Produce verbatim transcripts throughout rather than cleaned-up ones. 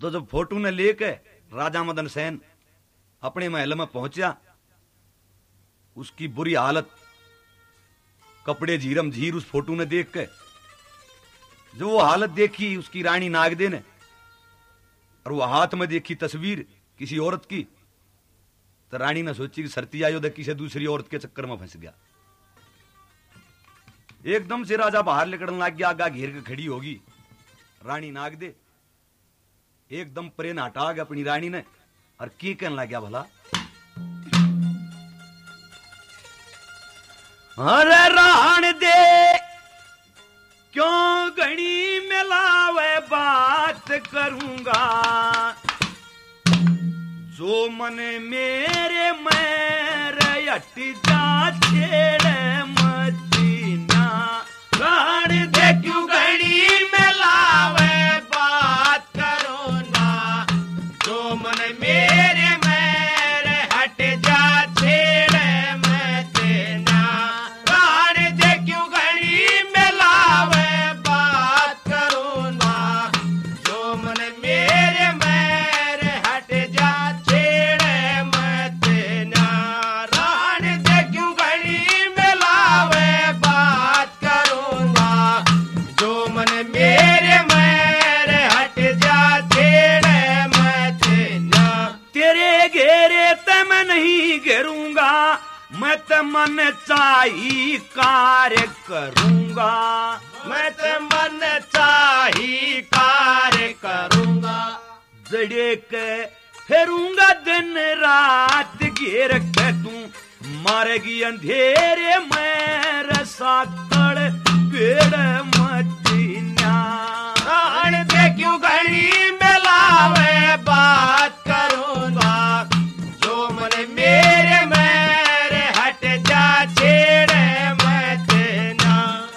तो जब फोटो ने लेके राजा मदन सेन अपने महल में पहुंचा, उसकी बुरी हालत, कपड़े झीरम झीर उस फोटो ने देख के जो वो हालत देखी उसकी रानी नागदे ने, और वो हाथ में देखी तस्वीर किसी औरत की, तो रानी ने सोची कि सरती आयोध्या किसी दूसरी औरत के चक्कर में फंस गया। एकदम से राजा बाहर निकलने लग गया, आगा घेर के खड़ी होगी रानी नागदे। एकदम प्रेन हटा गया अपनी रानी ने और की कहने लग गया भला, अरे राण दे क्यों घड़ी मिलावे बात करूंगा, जो मन मेरे मेरे हट जा छेड़े मदीना। राण दे क्यों घड़ी मिलावे बात करो ना, जो मन मेरे मेरे हट जा छेड़े मदीना। राण दे क्यों घड़ी मिलावे बात करो ना, जो मन मेरे मेरे हट जा छेड़े मदीना। राण दे क्यों घड़ी मिलावे बात करो ना, जो मन मेरे मेरे हट जा छेड़े मदीना। तेरे घेरे ते मैं नहीं घेरूंगा, मैं ते मन चाही कार्य करूंगा, मैं ते मन चाही कार्य करूंगा। जड़े के फेरूंगा दिन रात घेर के तू मारेगी अंधेरे मेरे साकड़ पेड़ मदीना। राण दे क्यों घड़ी मिलावे बात करूंगा, जो मन मेरे मेरे हट जा छेड़े मदीना।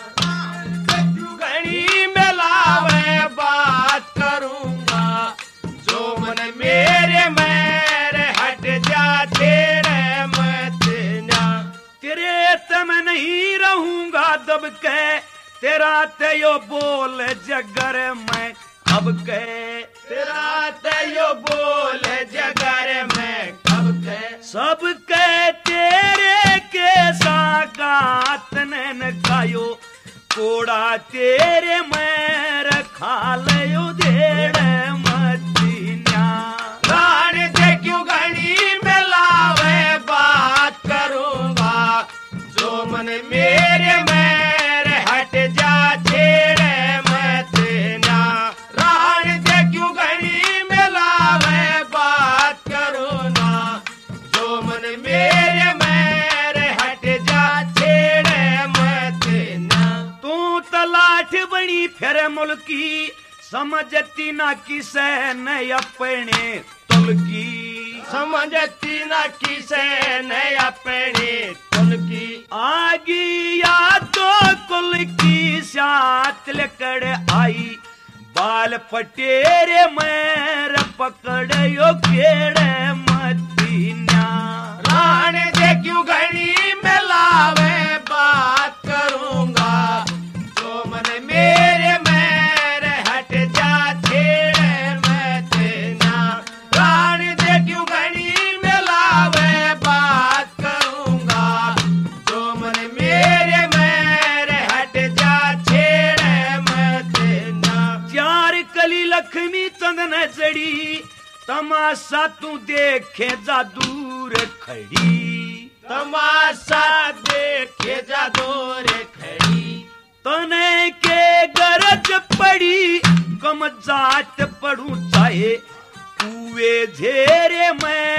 क्यों घड़ी मिलावे बात करूंगा, जो मन मेरे मेरे हट जा छेड़े मदीना। तेरे तम नहीं रहूंगा दब के, तेरा तेयो बोल जगर मैं कब के, तेरा तेयो बोल जगर मैं कब के। सब के तेरे के सागात ने गायो, कोड़ा तेरे मैं रखा लियो धेड़ मदीना। राण दे क्यों घड़ी मिलावे बात करूंगा, जो मन मेरे मेरे हट जा छेड़े मदीना। राण दे क्यों घड़ी मिलावे बात करूंगा, जो मन मेरे मेरे हट जा छेड़े मदीना। तू तलाठ बनी फिर मुल्की, समझती ना किसे न अपने तुल की, समझती ना किसे न अपने तुल की। आगी या तो कुल की साथ लकड़ आई, बाल पटेरे मेरे पकड़ो केड़े मदीना। राण दे क्यों घड़ी मिलावे बात करूंगा, जो मन मेरे मेरे हट जा छेड़े मदीना। राण दे क्यों घड़ी मिलावे बात करूंगा, जो मन मेरे मेरे हट जा छेड़े मदीना। चार कली लक्ष्मी चंद न चढ़ी, तमाशा तू देखे जा दूर खड़ी, तमाशा देखे जा दूर खड़ी। तने के गरज पड़ी कम जात पड़ू चाहे, कुए झेरे में